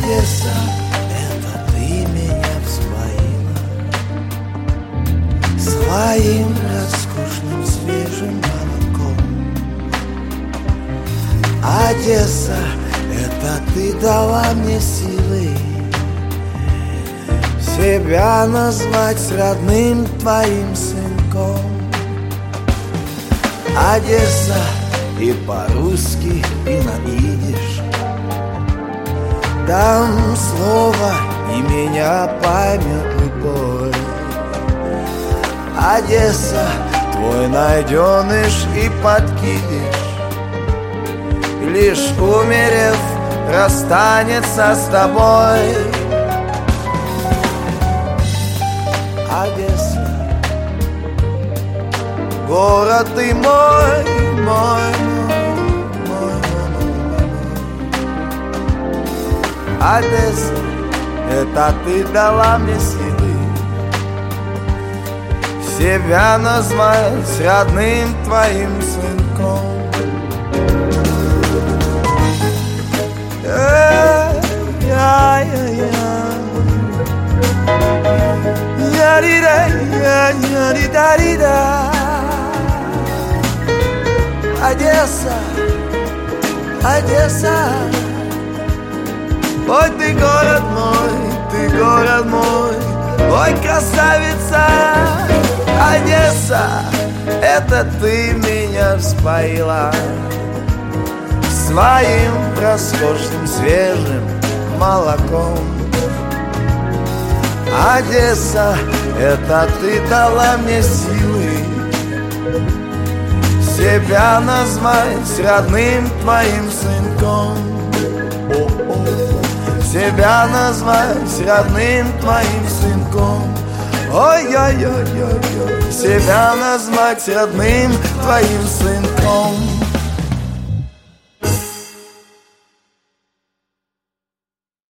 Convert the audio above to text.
Одесса, это ты меня вспоила своим роскошным свежим молоком. Одесса, это ты дала мне силы себя назвать родным твоим сынком. Одесса, и по-русски, и на идиш дам слово, и меня поймет любой. Одесса, твой найденыш и подкидыш, лишь умерев, расстанется с тобой. Одесса, город ты мой, мой, мой, мой. Одесса, это ты дала мне силы себя назвать родным твоим сынком. Одесса, Одесса, ой, ты город мой, ой, красавица. Одесса, это ты меня вспоила своим роскошным свежим молоком. Одесса, это ты дала мне силы себя назвать родным твоим сынком. Себя назвать родным твоим сынком. Ой-ой-ой-ой-ой, себя назвать родным твоим сынком.